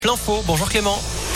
L'info, bonjour Clément.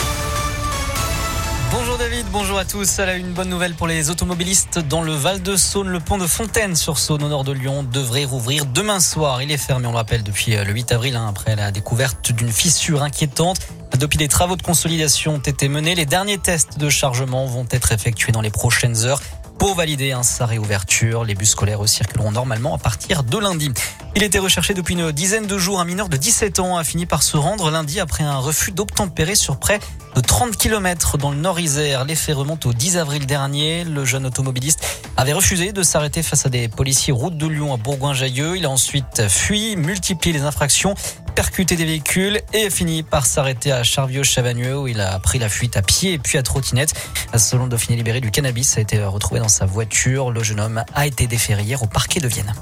Bonjour David, bonjour à tous. Elle a une bonne nouvelle pour les automobilistes dans le Val-de-Saône. Le pont de Fontaine-sur-Saône au nord de Lyon devrait rouvrir demain soir. Il est fermé, on le rappelle, depuis le 8 avril, après la découverte d'une fissure inquiétante. Depuis, les travaux de consolidation ont été menés. Les derniers tests de chargement vont être effectués dans les prochaines heures pour valider sa réouverture. Les bus scolaires circuleront normalement à partir de lundi. Il était recherché depuis une dizaine de jours. Un mineur de 17 ans a fini par se rendre lundi après un refus d'obtempérer sur près de 30 km dans le Nord-Isère. Les faits remontent au 10 avril dernier. Le jeune automobiliste avait refusé de s'arrêter face à des policiers route de Lyon à Bourgoin-Jallieu. Il a ensuite fui, multiplié les infractions, percuté des véhicules et fini par s'arrêter à Charvieux-Chavagneux où il a pris la fuite à pied et puis à trottinette. Selon le Dauphiné libéré, du cannabis a été retrouvé dans sa voiture. Le jeune homme a été déféré hier au parquet de Vienne.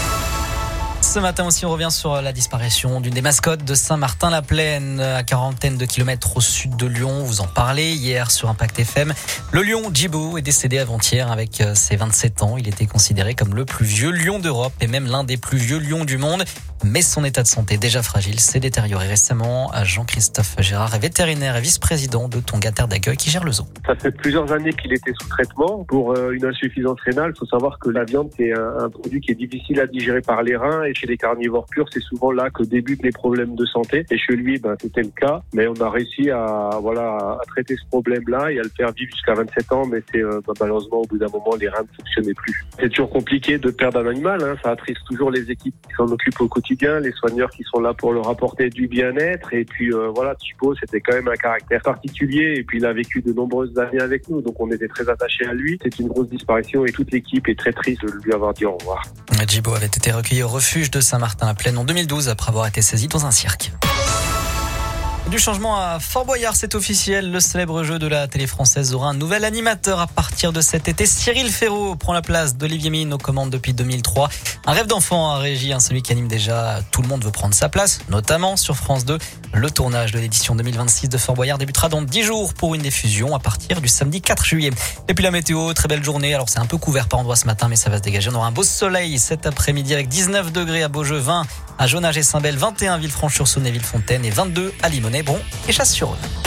Ce matin aussi, on revient sur la disparition d'une des mascottes de Saint-Martin-la-Plaine, à quarantaine de kilomètres au sud de Lyon. Vous en parlez hier sur Impact FM. Le lion Djibo est décédé avant-hier avec ses 27 ans. Il était considéré comme le plus vieux lion d'Europe et même l'un des plus vieux lions du monde. Mais son état de santé déjà fragile s'est détérioré récemment. Jean-Christophe Gérard est vétérinaire et vice-président de Tonga Terre d'Accueil qui gère le zoo. Ça fait plusieurs années qu'il était sous traitement pour une insuffisance rénale. Il faut savoir que la viande, c'est un produit qui est difficile à digérer par les reins. Et chez les carnivores purs, c'est souvent là que débutent les problèmes de santé. Et chez lui, c'était le cas. Mais on a réussi à traiter ce problème-là et à le faire vivre jusqu'à 27 ans. Mais c'est malheureusement, au bout d'un moment, les reins ne fonctionnaient plus. C'est toujours compliqué de perdre un animal. Ça attriste toujours les équipes qui s'en occupent au quotidien, les soigneurs qui sont là pour leur apporter du bien-être. Et puis Djibo, c'était quand même un caractère particulier. Et puis il a vécu de nombreuses années avec nous. Donc on était très attachés à lui. C'est une grosse disparition et toute l'équipe est très triste de lui avoir dit au revoir. Djibo avait été recueilli au refuge de Saint-Martin-la-Plaine en 2012 après avoir été saisi dans un cirque. Du changement à Fort Boyard, c'est officiel. Le célèbre jeu de la télé française aura un nouvel animateur à partir de cet été. Cyril Ferraud prend la place d'Olivier Mine aux commandes depuis 2003. Un rêve d'enfant à régie, celui qui anime déjà Tout le monde veut prendre sa place, notamment sur France 2. Le tournage de l'édition 2026 de Fort Boyard débutera dans 10 jours pour une diffusion à partir du samedi 4 juillet. Et puis la météo, très belle journée. Alors c'est un peu couvert par endroits ce matin, mais ça va se dégager. On aura un beau soleil cet après-midi avec 19 degrés à Beaujeu, 20 à Jonage et Saint-Bel, 21 à Villefranche-sur-Saône et Villefontaine et 22 à Limonest, Bron et Chasse-sur-Rhône.